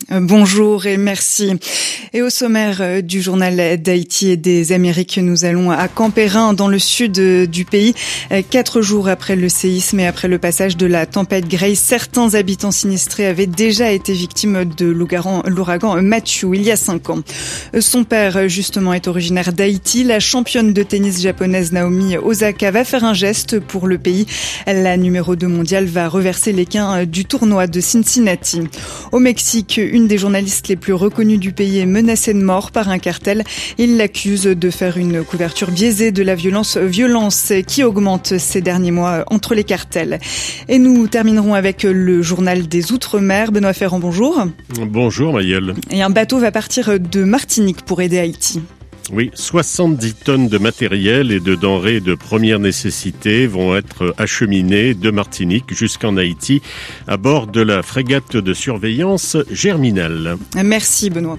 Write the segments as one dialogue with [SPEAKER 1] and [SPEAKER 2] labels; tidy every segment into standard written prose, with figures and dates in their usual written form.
[SPEAKER 1] Bonjour et merci. Et au sommaire du journal d'Haïti et des Amériques, nous allons à Campérin, dans le sud du pays. 4 jours après le séisme et après le passage de la tempête Grace, certains habitants sinistrés avaient déjà été victimes de l'ouragan Matthew il y a 5 ans. Son père, justement, est originaire d'Haïti. La championne de tennis japonaise Naomi Osaka va faire un geste pour le pays. La numéro 2 mondiale va reverser les gains du tournoi de Cincinnati. Au Mexique, une des journalistes les plus reconnues du pays est menacée de mort par un cartel. Il l'accuse de faire une couverture biaisée de la violence qui augmente ces derniers mois entre les cartels. Et nous terminerons avec le journal des Outre-mer. Benoît Ferrand, bonjour.
[SPEAKER 2] Bonjour Maëlle.
[SPEAKER 1] Et un bateau va partir de Martinique pour aider Haïti.
[SPEAKER 2] Oui, 70 tonnes de matériel et de denrées de première nécessité vont être acheminées de Martinique jusqu'en Haïti à bord de la frégate de surveillance Germinal.
[SPEAKER 1] Merci Benoît.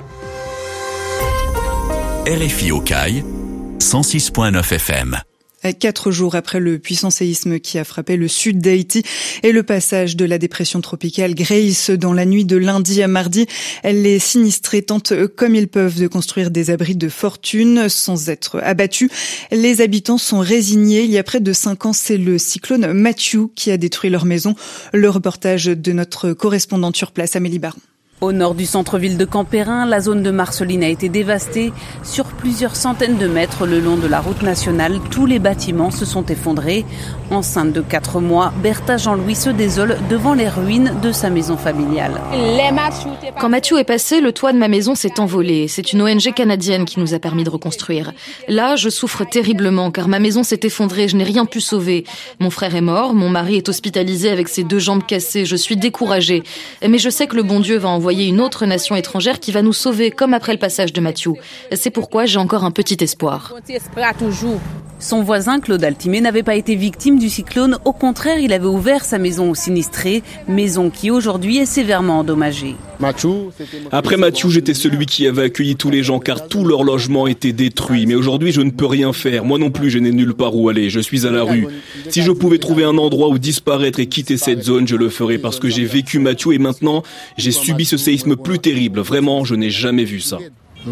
[SPEAKER 3] RFI au Caille, 106.9 FM.
[SPEAKER 1] 4 jours après le puissant séisme qui a frappé le sud d'Haïti et le passage de la dépression tropicale Grace dans la nuit de lundi à mardi, les sinistrés tentent comme ils peuvent de construire des abris de fortune sans être abattus. Les habitants sont résignés. Il y a près de 5 ans, c'est le cyclone Matthew qui a détruit leur maison. Le reportage de notre correspondante sur place, Amélie Baron.
[SPEAKER 4] Au nord du centre-ville de Campérin, la zone de Marceline a été dévastée. Sur plusieurs centaines de mètres le long de la route nationale, tous les bâtiments se sont effondrés. Enceinte de 4 mois, Bertha Jean-Louis se désole devant les ruines de sa maison familiale.
[SPEAKER 5] Quand Matthew est passé, le toit de ma maison s'est envolé. C'est une ONG canadienne qui nous a permis de reconstruire. Là, je souffre terriblement car ma maison s'est effondrée, je n'ai rien pu sauver. Mon frère est mort, mon mari est hospitalisé avec ses 2 jambes cassées, je suis découragée. Mais je sais que le bon Dieu va envoyer une autre nation étrangère qui va nous sauver, comme après le passage de Matthew. C'est pourquoi j'ai encore un petit espoir.
[SPEAKER 4] Son voisin, Claude Altimé, n'avait pas été victime du cyclone. Au contraire, il avait ouvert sa maison aux sinistrés, maison qui aujourd'hui est sévèrement endommagée.
[SPEAKER 6] Après Matthew, j'étais celui qui avait accueilli tous les gens car tout leur logement était détruit. Mais aujourd'hui, je ne peux rien faire. Moi non plus, je n'ai nulle part où aller. Je suis à la rue. Si je pouvais trouver un endroit où disparaître et quitter cette zone, je le ferais parce que j'ai vécu Matthew et maintenant, j'ai subi ce séisme plus terrible. Vraiment, je n'ai jamais vu ça.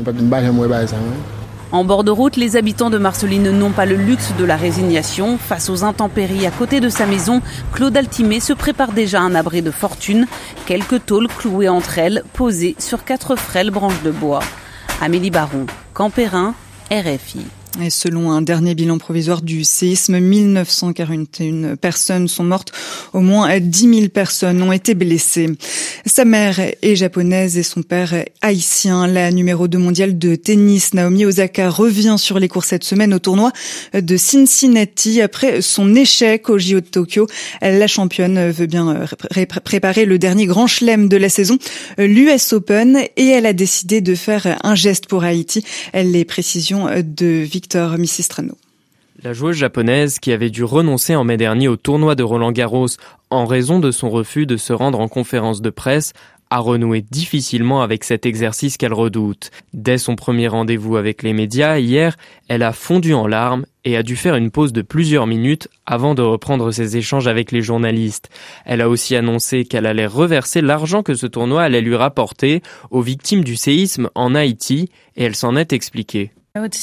[SPEAKER 4] En bord de route, les habitants de Marceline n'ont pas le luxe de la résignation. Face aux intempéries à côté de sa maison, Claude Altimé se prépare déjà un abri de fortune. Quelques tôles clouées entre elles, posées sur 4 frêles branches de bois. Amélie Baron, Campérin, RFI.
[SPEAKER 1] Et selon un dernier bilan provisoire du séisme, 1941 personnes sont mortes, au moins 10 000 personnes ont été blessées. Sa mère est japonaise et son père est haïtien. La numéro 2 mondiale de tennis, Naomi Osaka, revient sur les cours cette semaine au tournoi de Cincinnati. Après son échec au JO de Tokyo, la championne veut bien préparer le dernier grand chelem de la saison, l'US Open, et elle a décidé de faire un geste pour Haïti. Les précisions de Victor Missistrano.
[SPEAKER 7] La joueuse japonaise, qui avait dû renoncer en mai dernier au tournoi de Roland-Garros en raison de son refus de se rendre en conférence de presse, a renoué difficilement avec cet exercice qu'elle redoute. Dès son premier rendez-vous avec les médias, hier, elle a fondu en larmes et a dû faire une pause de plusieurs minutes avant de reprendre ses échanges avec les journalistes. Elle a aussi annoncé qu'elle allait reverser l'argent que ce tournoi allait lui rapporter aux victimes du séisme en Haïti, et elle s'en est expliquée.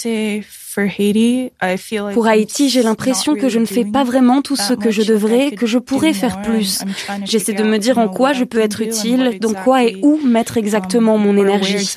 [SPEAKER 8] Pour Haïti, j'ai l'impression que je ne fais pas vraiment tout ce que je devrais, que je pourrais faire plus. J'essaie de me dire en quoi je peux être utile, dans quoi et où mettre exactement mon énergie.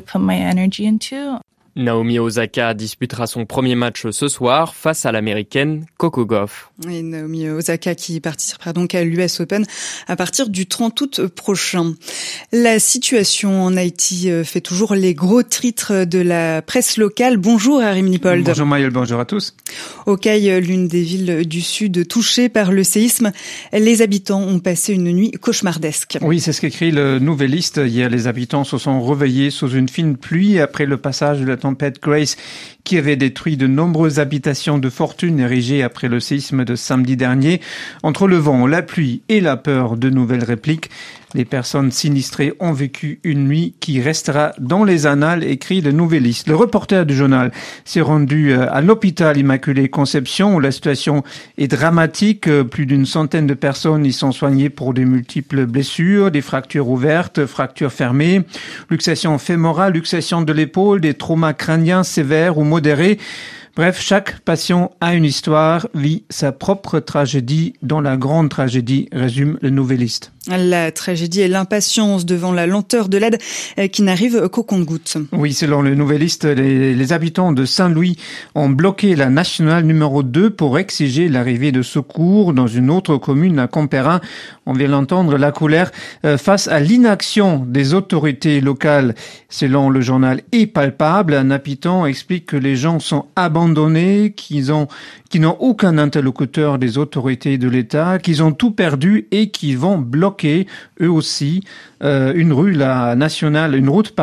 [SPEAKER 7] Naomi Osaka disputera son premier match ce soir face à l'américaine Coco Gauff.
[SPEAKER 1] Et Naomi Osaka qui participera donc à l'US Open à partir du 30 août prochain. La situation en Haïti fait toujours les gros titres de la presse locale. Bonjour Harim Nipold.
[SPEAKER 9] Bonjour Maëlle, bonjour à tous.
[SPEAKER 1] Au Caille, l'une des villes du sud touchée par le séisme, les habitants ont passé une nuit cauchemardesque.
[SPEAKER 9] Oui, c'est ce qu'écrit le Nouvelliste. Hier, les habitants se sont réveillés sous une fine pluie après le passage de la tempête Grace qui avait détruit de nombreuses habitations de fortune érigées après le séisme de samedi dernier. Entre le vent, la pluie et la peur, de nouvelles répliques. Les personnes sinistrées ont vécu une nuit qui restera dans les annales, écrit le Nouvelliste. Le reporter du journal s'est rendu à l'hôpital Immaculée Conception où la situation est dramatique. Plus d'une centaine de personnes y sont soignées pour de multiples blessures, des fractures ouvertes, fractures fermées, luxation fémorale, luxation de l'épaule, des traumas crâniens sévères ou modérés. Bref, chaque patient a une histoire, vit sa propre tragédie dans la grande tragédie, résume le Nouvelliste.
[SPEAKER 1] La tragédie et l'impatience devant la lenteur de l'aide qui n'arrive qu'au compte-gouttes.
[SPEAKER 9] Oui, selon le Nouvelliste, les habitants de Saint-Louis ont bloqué la nationale numéro 2 pour exiger l'arrivée de secours dans une autre commune à Campérin. On vient l'entendre, la colère face à l'inaction des autorités locales. Selon le journal est palpable, un habitant explique que les gens sont abandonnés, qu'ils n'ont aucun interlocuteur des autorités de l'État, qu'ils ont tout perdu et qu'ils vont bloquer eux aussi une route, la nationale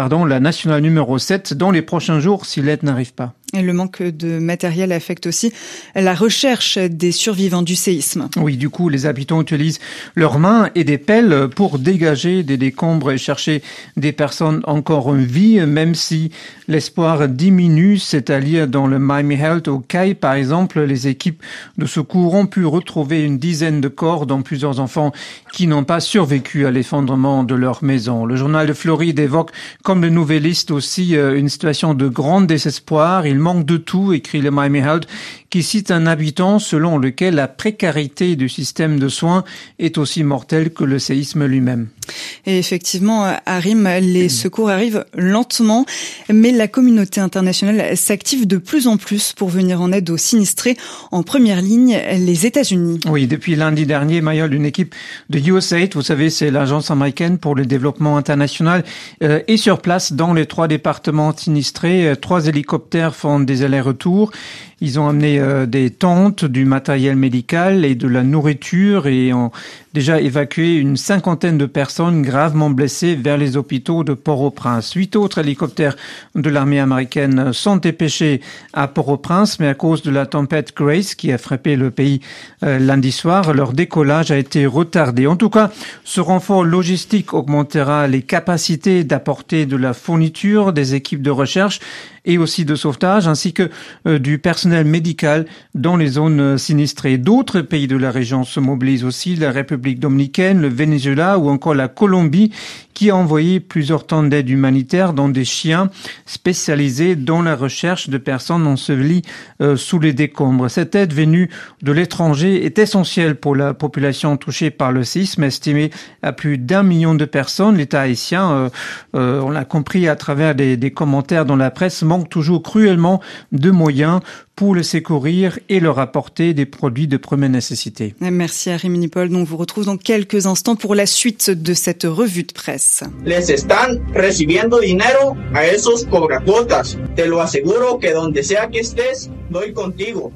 [SPEAKER 9] numéro 7 dans les prochains jours si l'aide n'arrive pas.
[SPEAKER 1] Et le manque de matériel affecte aussi la recherche des survivants du séisme.
[SPEAKER 9] Oui, du coup, les habitants utilisent leurs mains et des pelles pour dégager des décombres et chercher des personnes encore en vie, même si l'espoir diminue. C'est à lire dans le Miami Herald au Caille, par exemple, les équipes de secours ont pu retrouver une dizaine de corps, dont plusieurs enfants qui n'ont pas survécu à l'effondrement de leur maison. Le journal de Floride évoque, comme le Nouvelliste aussi, une situation de grand désespoir. Il manque de tout, écrit le Miami Herald, qui cite un habitant selon lequel la précarité du système de soins est aussi mortelle que le séisme lui-même.
[SPEAKER 1] Et effectivement, Harim, les secours arrivent lentement, mais la communauté internationale s'active de plus en plus pour venir en aide aux sinistrés. En première ligne, les États-Unis.
[SPEAKER 9] Oui, depuis lundi dernier, Mayol, une équipe de USAID, vous savez, c'est l'agence américaine pour le développement international, est sur place dans les 3 départements sinistrés. 3 hélicoptères font des allers-retours. Ils ont amené des tentes, du matériel médical et de la nourriture et ont déjà évacué une 50aine de personnes gravement blessées vers les hôpitaux de Port-au-Prince. 8 autres hélicoptères de l'armée américaine sont dépêchés à Port-au-Prince, mais à cause de la tempête Grace qui a frappé le pays lundi soir, leur décollage a été retardé. En tout cas, ce renfort logistique augmentera les capacités d'apporter de la fourniture, des équipes de recherche et aussi de sauvetage, ainsi que du personnel médical dans les zones sinistrées. D'autres pays de la région se mobilisent aussi, la République dominicaine, le Venezuela ou encore la Colombie, qui a envoyé plusieurs tonnes d'aide humanitaire dans des chiens spécialisés dans la recherche de personnes ensevelies sous les décombres. Cette aide venue de l'étranger est essentielle pour la population touchée par le séisme, estimée à plus d'1 million de personnes. L'État haïtien, on l'a compris à travers des commentaires dans la presse, manque toujours cruellement de moyens pour le secourir et leur apporter des produits de première nécessité.
[SPEAKER 1] Merci à Rémi Paul. On vous retrouve dans quelques instants pour la suite de cette revue de presse.
[SPEAKER 10] Les están recibiendo dinero a esos cobracuotas. Te lo aseguro que donde sea que estés, doy contigo.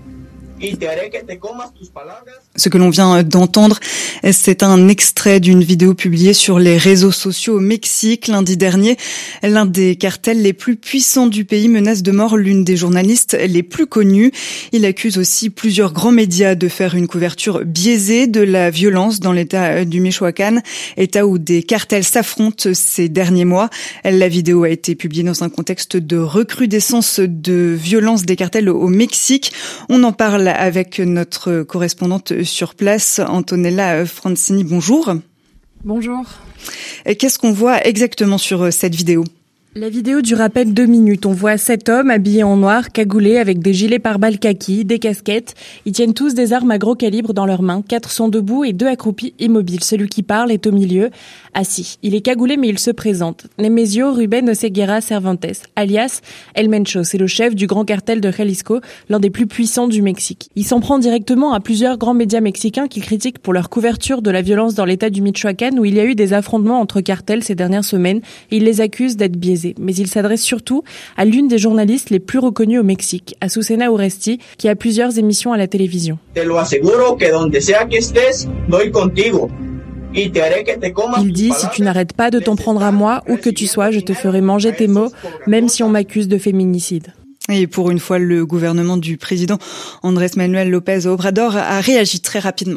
[SPEAKER 1] Ce que l'on vient d'entendre, c'est un extrait d'une vidéo publiée sur les réseaux sociaux au Mexique lundi dernier. L'un des cartels les plus puissants du pays menace de mort l'une des journalistes les plus connues. Il accuse aussi plusieurs grands médias de faire une couverture biaisée de la violence dans l'état du Michoacán, état où des cartels s'affrontent ces derniers mois. La vidéo a été publiée dans un contexte de recrudescence de violence des cartels au Mexique. On en parle avec notre correspondante sur place, Antonella Francini. Bonjour.
[SPEAKER 11] Bonjour.
[SPEAKER 1] Qu'est-ce qu'on voit exactement sur cette vidéo ?
[SPEAKER 11] La vidéo dure à peine 2 minutes. On voit 7 hommes habillés en noir, cagoulés avec des gilets pare-balles kaki, des casquettes. Ils tiennent tous des armes à gros calibre dans leurs mains. 4 sont debout et 2 accroupis immobiles. Celui qui parle est au milieu, assis. Il est cagoulé mais il se présente. Nemesio Ruben Oseguera Cervantes, alias El Mencho. C'est le chef du grand cartel de Jalisco, l'un des plus puissants du Mexique. Il s'en prend directement à plusieurs grands médias mexicains qu'il critique pour leur couverture de la violence dans l'état du Michoacán où il y a eu des affrontements entre cartels ces dernières semaines et il les accuse d'être biaisés. Mais il s'adresse surtout à l'une des journalistes les plus reconnues au Mexique, Azucena Urresti, qui a plusieurs émissions à la télévision.
[SPEAKER 10] Te lo aseguro que donde sea que estés, doy contigo.
[SPEAKER 11] Il dit, si tu n'arrêtes pas de t'en prendre à moi, où que tu sois, je te ferai manger tes mots, même si on m'accuse de féminicide.
[SPEAKER 1] Et pour une fois, le gouvernement du président Andrés Manuel López Obrador a réagi très rapidement.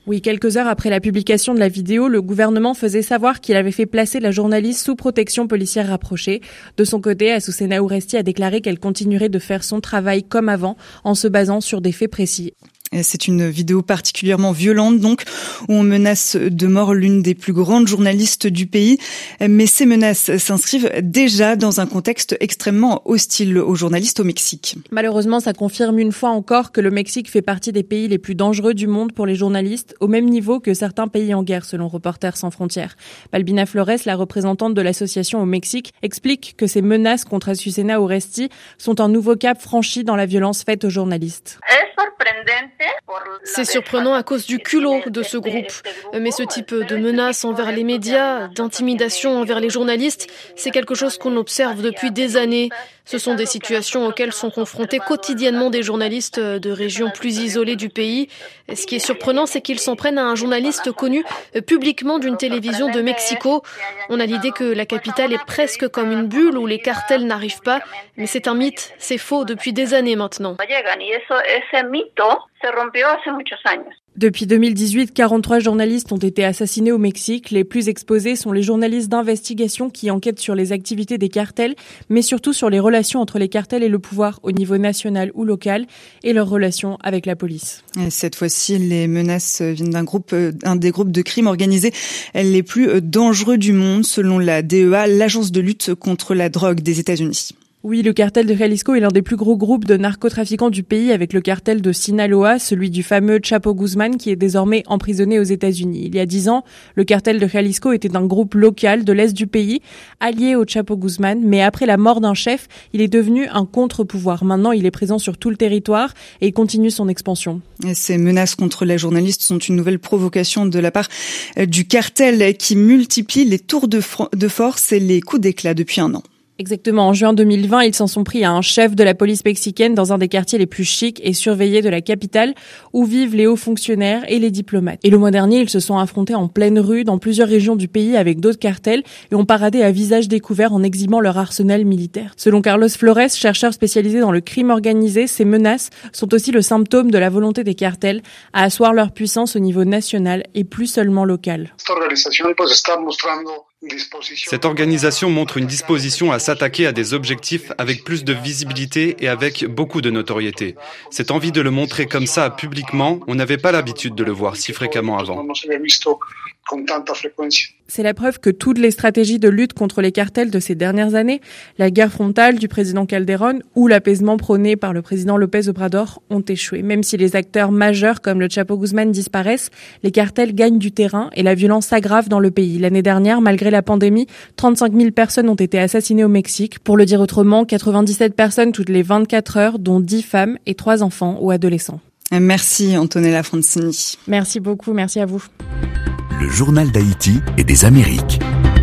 [SPEAKER 11] Oui, quelques heures après la publication de la vidéo, le gouvernement faisait savoir qu'il avait fait placer la journaliste sous protection policière rapprochée. De son côté, Azucena Urresti a déclaré qu'elle continuerait de faire son travail comme avant, en se basant sur des faits précis.
[SPEAKER 1] C'est une vidéo particulièrement violente, donc, où on menace de mort l'une des plus grandes journalistes du pays. Mais ces menaces s'inscrivent déjà dans un contexte extrêmement hostile aux journalistes au Mexique.
[SPEAKER 11] Malheureusement, ça confirme une fois encore que le Mexique fait partie des pays les plus dangereux du monde pour les journalistes, au même niveau que certains pays en guerre, selon Reporters sans frontières. Balbina Flores, la représentante de l'association au Mexique, explique que ces menaces contre Azucena Urresti sont un nouveau cap franchi dans la violence faite aux journalistes.
[SPEAKER 12] C'est surprenant à cause du culot de ce groupe. Mais ce type de menaces envers les médias, d'intimidation envers les journalistes, c'est quelque chose qu'on observe depuis des années. Ce sont des situations auxquelles sont confrontés quotidiennement des journalistes de régions plus isolées du pays. Ce qui est surprenant, c'est qu'ils s'en prennent à un journaliste connu publiquement d'une télévision de Mexico. On a l'idée que la capitale est presque comme une bulle où les cartels n'arrivent pas. Mais c'est un mythe, c'est faux depuis des années maintenant.
[SPEAKER 11] Depuis 2018, 43 journalistes ont été assassinés au Mexique. Les plus exposés sont les journalistes d'investigation qui enquêtent sur les activités des cartels, mais surtout sur les relations entre les cartels et le pouvoir au niveau national ou local et leurs relations avec la police.
[SPEAKER 1] Et cette fois-ci, les menaces viennent d'un des groupes de crimes organisés les plus dangereux du monde, selon la DEA, l'agence de lutte contre la drogue des États-Unis.
[SPEAKER 11] Oui, le cartel de Jalisco est l'un des plus gros groupes de narcotrafiquants du pays avec le cartel de Sinaloa, celui du fameux Chapo Guzman qui est désormais emprisonné aux États-Unis. Il y a 10 ans, le cartel de Jalisco était un groupe local de l'Est du pays, allié au Chapo Guzman, mais après la mort d'un chef, il est devenu un contre-pouvoir. Maintenant, il est présent sur tout le territoire et il continue son expansion.
[SPEAKER 1] Et ces menaces contre les journalistes sont une nouvelle provocation de la part du cartel qui multiplie les tours de force et les coups d'éclat depuis un an.
[SPEAKER 11] Exactement. En juin 2020, ils s'en sont pris à un chef de la police mexicaine dans un des quartiers les plus chics et surveillés de la capitale où vivent les hauts fonctionnaires et les diplomates. Et le mois dernier, ils se sont affrontés en pleine rue dans plusieurs régions du pays avec d'autres cartels et ont paradé à visage découvert en exhibant leur arsenal militaire. Selon Carlos Flores, chercheur spécialisé dans le crime organisé, ces menaces sont aussi le symptôme de la volonté des cartels à asseoir leur puissance au niveau national et plus seulement local.
[SPEAKER 13] Cette organisation montre une disposition à s'attaquer à des objectifs avec plus de visibilité et avec beaucoup de notoriété. Cette envie de le montrer comme ça publiquement, on n'avait pas l'habitude de le voir si fréquemment avant.
[SPEAKER 11] C'est la preuve que toutes les stratégies de lutte contre les cartels de ces dernières années, la guerre frontale du président Calderón ou l'apaisement prôné par le président López Obrador ont échoué. Même si les acteurs majeurs comme le Chapo Guzman disparaissent, les cartels gagnent du terrain et la violence s'aggrave dans le pays. L'année dernière, malgré la pandémie, 35 000 personnes ont été assassinées au Mexique. Pour le dire autrement, 97 personnes toutes les 24 heures, dont 10 femmes et 3 enfants ou adolescents.
[SPEAKER 1] Merci Antonella Francini.
[SPEAKER 11] Merci beaucoup, merci à vous.
[SPEAKER 3] Le journal d'Haïti et des Amériques.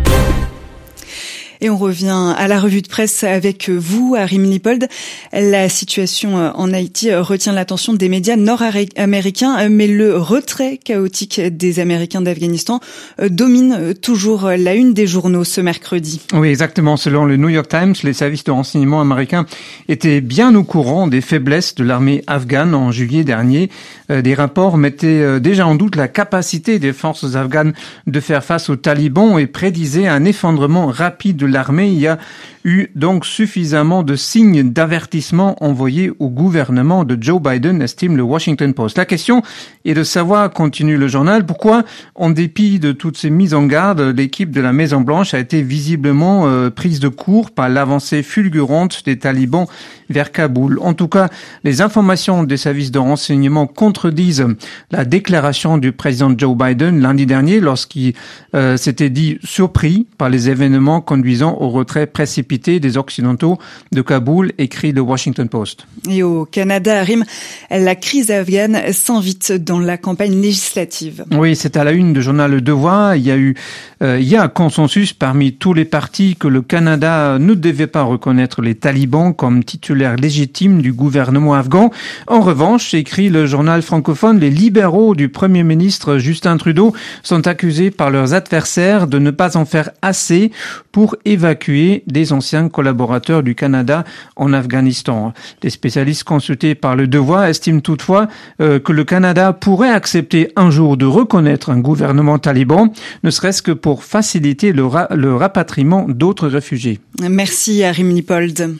[SPEAKER 1] Et on revient à la revue de presse avec vous, Arim Lipold. La situation en Haïti retient l'attention des médias nord-américains, mais le retrait chaotique des Américains d'Afghanistan domine toujours la une des journaux ce mercredi.
[SPEAKER 9] Oui, exactement. Selon le New York Times, les services de renseignement américains étaient bien au courant des faiblesses de l'armée afghane en juillet dernier. Des rapports mettaient déjà en doute la capacité des forces afghanes de faire face aux talibans et prédisaient un effondrement rapide de l'armée. Il y a eu donc suffisamment de signes d'avertissement envoyés au gouvernement de Joe Biden, estime le Washington Post. La question est de savoir, continue le journal, pourquoi, en dépit de toutes ces mises en garde, l'équipe de la Maison-Blanche a été visiblement prise de court par l'avancée fulgurante des talibans vers Kaboul. En tout cas, les informations des services de renseignement contredisent la déclaration du président Joe Biden lundi dernier lorsqu'il s'était dit surpris par les événements conduisant au retrait précipité des Occidentaux de Kaboul, écrit le Washington Post.
[SPEAKER 1] Et au Canada, Arim, la crise afghane s'invite dans la campagne législative.
[SPEAKER 9] Oui, c'est à la une du journal Le Devoir. Il y a un consensus parmi tous les partis que le Canada ne devait pas reconnaître les talibans comme titulaires légitimes du gouvernement afghan. En revanche, écrit le journal francophone, les libéraux du Premier ministre Justin Trudeau sont accusés par leurs adversaires de ne pas en faire assez pour évacuer des anciens collaborateurs du Canada en Afghanistan. Les spécialistes consultés par Le Devoir estiment toutefois que le Canada pourrait accepter un jour de reconnaître un gouvernement taliban, ne serait-ce que pour faciliter le rapatriement d'autres réfugiés.
[SPEAKER 1] Merci Arim Lipold.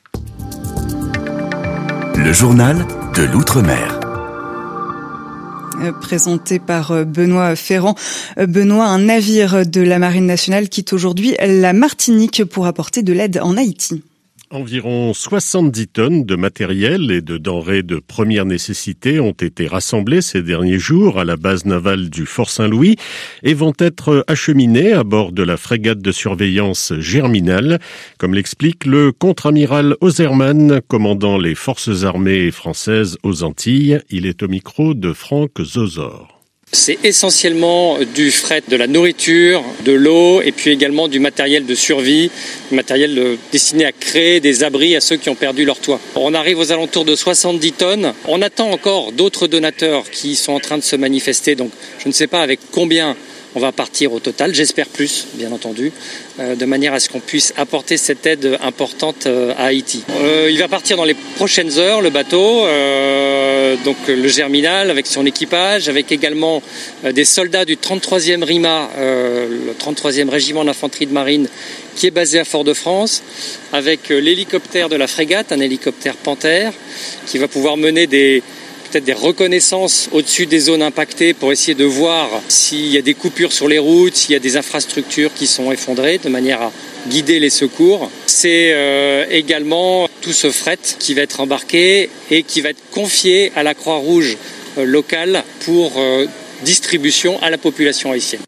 [SPEAKER 3] Le journal de l'Outre-mer.
[SPEAKER 1] Présenté par Benoît Ferrand. Benoît, un navire de la Marine nationale quitte aujourd'hui la Martinique pour apporter de l'aide en Haïti.
[SPEAKER 2] Environ 70 tonnes de matériel et de denrées de première nécessité ont été rassemblées ces derniers jours à la base navale du Fort Saint-Louis et vont être acheminées à bord de la frégate de surveillance Germinal, comme l'explique le contre-amiral Ozerman, commandant les forces armées françaises aux Antilles. Il est au micro de Franck Zozor.
[SPEAKER 14] C'est essentiellement du fret, de la nourriture, de l'eau et puis également du matériel de survie, du matériel destiné à créer des abris à ceux qui ont perdu leur toit. On arrive aux alentours de 70 tonnes. On attend encore d'autres donateurs qui sont en train de se manifester, donc je ne sais pas avec combien on va partir au total, j'espère plus, bien entendu, de manière à ce qu'on puisse apporter cette aide importante à Haïti. Il va partir dans les prochaines heures, le bateau, donc le Germinal avec son équipage, avec également des soldats du 33e RIMA, le 33e régiment d'infanterie de marine, qui est basé à Fort-de-France, avec l'hélicoptère de la frégate, un hélicoptère Panthère, qui va pouvoir mener peut-être des reconnaissances au-dessus des zones impactées pour essayer de voir s'il y a des coupures sur les routes, s'il y a des infrastructures qui sont effondrées, de manière à guider les secours. C'est également tout ce fret qui va être embarqué et qui va être confié à la Croix-Rouge locale pour distribution à la population haïtienne.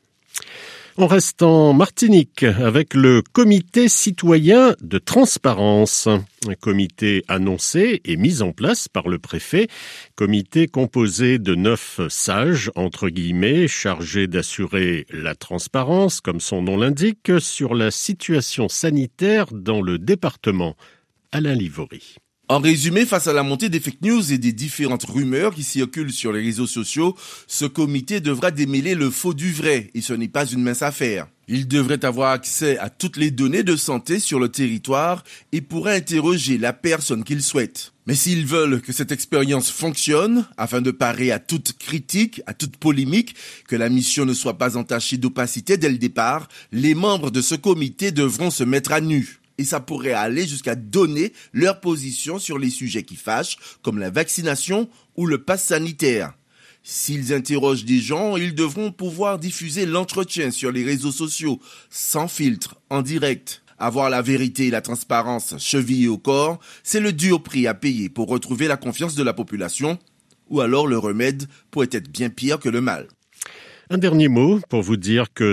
[SPEAKER 2] On reste en Martinique avec le comité citoyen de transparence. Un comité annoncé et mis en place par le préfet. Comité composé de 9 sages, entre guillemets, chargés d'assurer la transparence, comme son nom l'indique, sur la situation sanitaire dans le département. Alain Livory.
[SPEAKER 15] En résumé, face à la montée des fake news et des différentes rumeurs qui circulent sur les réseaux sociaux, ce comité devra démêler le faux du vrai, et ce n'est pas une mince affaire. Il devrait avoir accès à toutes les données de santé sur le territoire et pourra interroger la personne qu'il souhaite. Mais s'ils veulent que cette expérience fonctionne, afin de parer à toute critique, à toute polémique, que la mission ne soit pas entachée d'opacité dès le départ, les membres de ce comité devront se mettre à nu. Et ça pourrait aller jusqu'à donner leur position sur les sujets qui fâchent, comme la vaccination ou le pass sanitaire. S'ils interrogent des gens, ils devront pouvoir diffuser l'entretien sur les réseaux sociaux, sans filtre, en direct. Avoir la vérité et la transparence chevillées au corps, c'est le dur prix à payer pour retrouver la confiance de la population, ou alors le remède pourrait être bien pire que le mal.
[SPEAKER 2] Un dernier mot pour vous dire que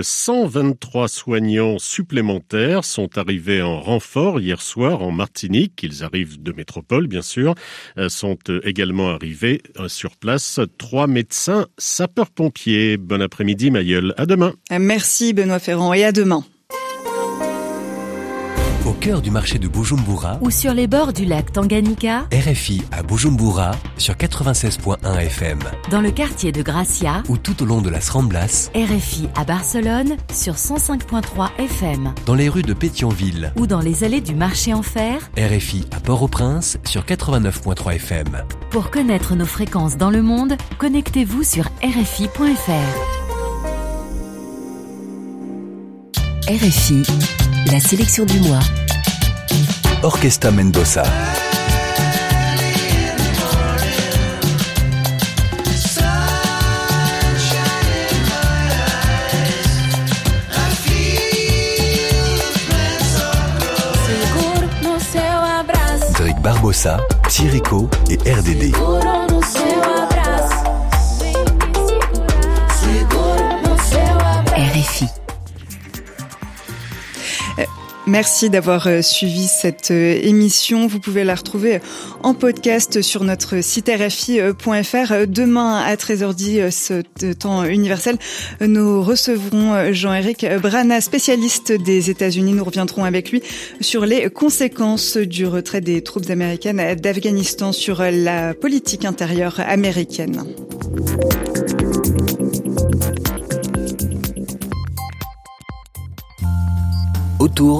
[SPEAKER 2] 123 soignants supplémentaires sont arrivés en renfort hier soir en Martinique. Ils arrivent de métropole, bien sûr. Sont également arrivés sur place 3 médecins sapeurs-pompiers. Bon après-midi, Mayeul. À demain.
[SPEAKER 1] Merci, Benoît Ferrand, et à demain.
[SPEAKER 3] Au cœur du marché de Bujumbura
[SPEAKER 16] ou sur les bords du lac Tanganyika,
[SPEAKER 3] RFI à Bujumbura sur 96.1 FM.
[SPEAKER 16] Dans le quartier de Gracia
[SPEAKER 3] ou tout au long de Las Ramblas,
[SPEAKER 16] RFI à Barcelone sur 105.3 FM.
[SPEAKER 3] Dans les rues de Pétionville
[SPEAKER 16] ou dans les allées du marché en fer,
[SPEAKER 3] RFI à Port-au-Prince sur 89.3 FM.
[SPEAKER 16] Pour connaître nos fréquences dans le monde, connectez-vous sur RFI.fr. RFI, la sélection du mois.
[SPEAKER 3] Orquesta Mendoza. Drake Barbosa, Chirico et RDD.
[SPEAKER 16] RFI.
[SPEAKER 1] Merci d'avoir suivi cette émission. Vous pouvez la retrouver en podcast sur notre site rfi.fr. Demain à 13h10, ce temps universel, nous recevrons Jean-Éric Brana, spécialiste des États-Unis. Nous reviendrons avec lui sur les conséquences du retrait des troupes américaines d'Afghanistan sur la politique intérieure américaine.
[SPEAKER 3] Autour